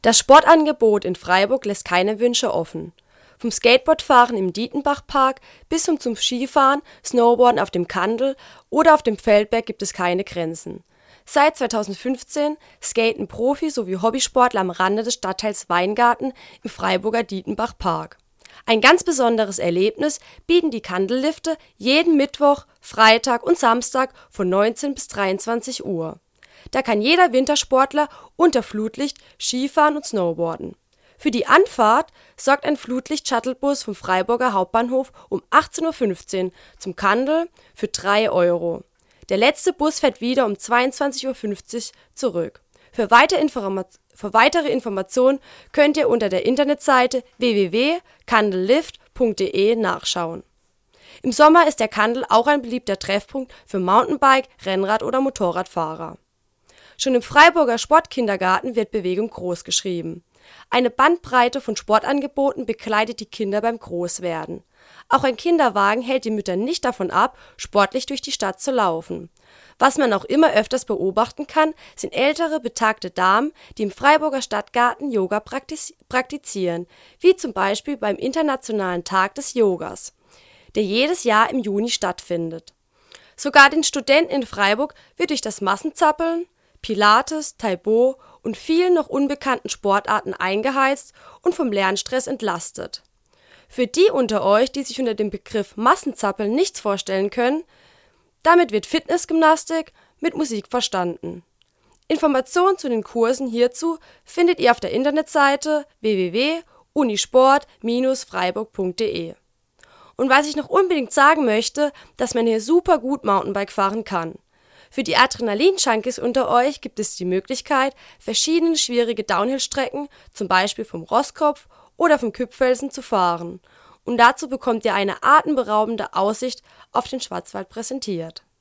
Das Sportangebot in Freiburg lässt keine Wünsche offen. Vom Skateboardfahren im Dietenbachpark bis hin zum Skifahren, Snowboarden auf dem Kandel oder auf dem Feldberg gibt es keine Grenzen. Seit 2015 skaten Profi- sowie Hobbysportler am Rande des Stadtteils Weingarten im Freiburger Dietenbachpark. Ein ganz besonderes Erlebnis bieten die Kandellifte jeden Mittwoch, Freitag und Samstag von 19 bis 23 Uhr. Da kann jeder Wintersportler unter Flutlicht Skifahren und Snowboarden. Für die Anfahrt sorgt ein Flutlicht-Shuttlebus vom Freiburger Hauptbahnhof um 18:15 Uhr zum Kandel für 3 Euro. Der letzte Bus fährt wieder um 22:50 Uhr zurück. Für weitere Informationen könnt ihr unter der Internetseite www.kandellift.de nachschauen. Im Sommer ist der Kandel auch ein beliebter Treffpunkt für Mountainbike-, Rennrad- oder Motorradfahrer. Schon im Freiburger Sportkindergarten wird Bewegung großgeschrieben. Eine Bandbreite von Sportangeboten begleitet die Kinder beim Großwerden. Auch ein Kinderwagen hält die Mütter nicht davon ab, sportlich durch die Stadt zu laufen. Was man auch immer öfters beobachten kann, sind ältere, betagte Damen, die im Freiburger Stadtgarten Yoga praktizieren, wie zum Beispiel beim Internationalen Tag des Yogas, der jedes Jahr im Juni stattfindet. Sogar den Studenten in Freiburg wird durch das Massenzappeln, Pilates, Taekwondo und vielen noch unbekannten Sportarten eingeheizt und vom Lernstress entlastet. Für die unter euch, die sich unter dem Begriff Massenzappeln nichts vorstellen können, damit wird Fitnessgymnastik mit Musik verstanden. Informationen zu den Kursen hierzu findet ihr auf der Internetseite www.unisport-freiburg.de. Und was ich noch unbedingt sagen möchte, dass man hier super gut Mountainbike fahren kann. Für die Adrenalin-Junkies unter euch gibt es die Möglichkeit, verschiedene schwierige Downhill-Strecken, zum Beispiel vom Rosskopf oder vom Küpfelsen, zu fahren. Und dazu bekommt ihr eine atemberaubende Aussicht auf den Schwarzwald präsentiert.